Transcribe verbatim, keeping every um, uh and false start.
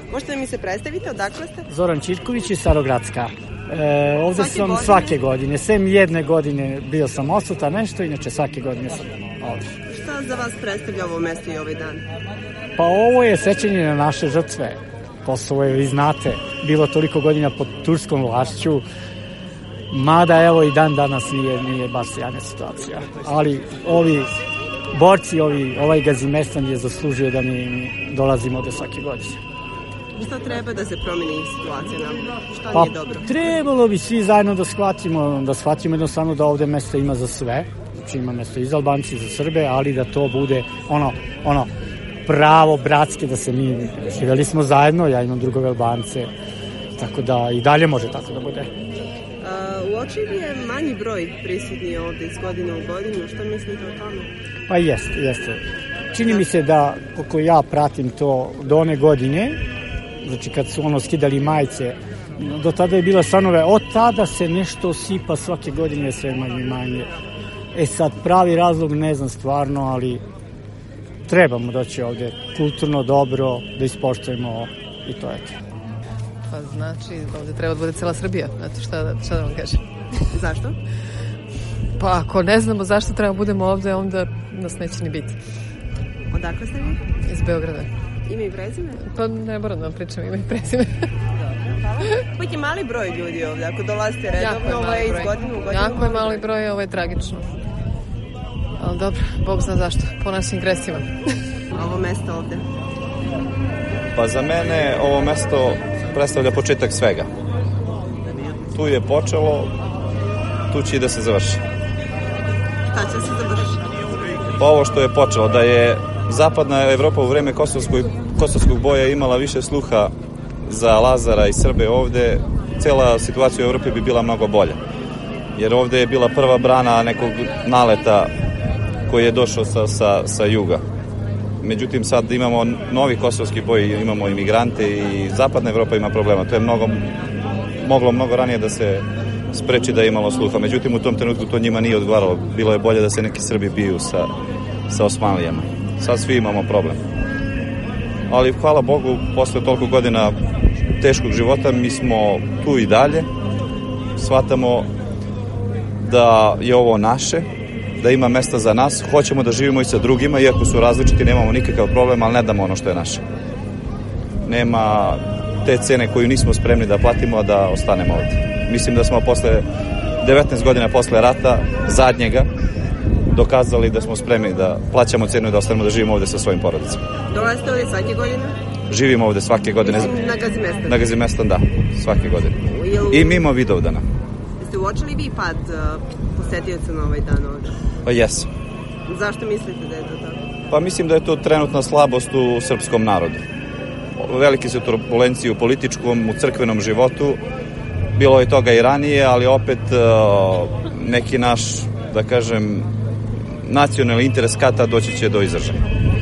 Možete da mi se predstavite, odakle ste? Zoran Ćirković iz Starogradska. E, ovde Svake sam godine? svake godine, sem jedne godine bio sam odsutan nešto, inače svake godine sam ovde. Šta za vas predstavlja ovo mesto i ovaj dan? Pa ovo je sećanje na naše žrtve. Kosovo je, vi znate, bilo toliko godina pod turskom vlašću, mada evo i dan danas nije, nije baš sjajna situacija. Ali ovi borci, ovi, ovaj Gazimestan je zaslužio da mi, mi dolazimo ovde svake godine. Šta treba da se promeni situacija nam? Šta Pa nije dobro? trebalo bi svi zajedno da shvatimo, da shvatimo jednostavno da ovde mesta ima za sve. Znači ima mesto i za Albanci i za Srbe, ali da to bude ono, ono, pravo bratske, da se mi živeli smo zajedno, ja imam drugove Albance, tako da i dalje može tako da bude. Uh, uočiv je manji broj prisutni ovde iz godine u godinu, šta mislite o tome? Pa jeste, jeste. Čini mi se da, koliko ja pratim to do one godine, znači kad su ono skidali majice, do tada je bila stanove, od tada se nešto sipa svake godine sve manje manje. E sad, pravi razlog ne znam stvarno, ali trebamo doći ovde kulturno, dobro, da ispoštujemo i to je to. Pa znači, ovde treba da bude cela Srbija, znate šta, šta da vam kažem. Zašto? Pa ako ne znamo zašto treba budemo ovde, onda nas neće ni biti. Odakle ste vi? Iz Beograda. Ime i prezime? Pa ne moram da vam pričam ime i prezime. Hvala. Uvijek je mali broj ljudi ovde, ako dolazite redovno, ovo je iz godine u godinu. Jako je mali broj, ovo je tragično. Ali dobro, Bog zna zašto, po našim gresima. Ovo mesto ovde? Pa za mene ovo mesto predstavlja početak svega. Tu je počelo, tu će i da se završi. Šta će se završiti? Pa ovo što je počelo, da je zapadna Evropa u vreme kosovskog, kosovskog boja imala više sluha za Lazara i Srbe ovde, cela situacija u Evropi bi bila mnogo bolja. Jer ovde je bila prva brana nekog naleta koji je došao sa, sa, sa juga. Međutim, sad imamo novi kosovski boj, imamo imigrante i zapadna Evropa ima problema. To je mnogo, moglo mnogo ranije da se spreči da je imalo sluha. Međutim, u tom trenutku to njima nije odgovaralo. Bilo je bolje da se neki Srbi biju sa, sa Osmanlijama. Sad svi imamo problem. Ali, hvala Bogu, posle toliko godina teškog života, mi smo tu i dalje. Shvatamo da je ovo naše, da ima mesta za nas, hoćemo da živimo i sa drugima, iako su različiti, nemamo nikakav problem, ali ne damo ono što je naše. Nema te cene koju nismo spremni da platimo, da ostanemo ovde. Mislim da smo posle devetnaest godina posle rata, zadnjega, dokazali da smo spremni da plaćamo cenu i da ostanemo da živimo ovde sa svojim porodicama. Dolazite ovde svake godine? Živimo ovde svake godine. Na Gazimestan? Na Gazimestan, da, svake godine. I mimo Vidovdana. Jeste uočili vi pad uh, posetioca na ovaj dan ovde? Pa jesam. Zašto mislite da je to tako? Pa mislim da je to trenutna slabost u srpskom narodu. Velike su turbulencije u političkom, u crkvenom životu. Bilo je toga i ranije, ali opet uh, neki naš, da kažem, nacionalni interes kada doći će do izražaja.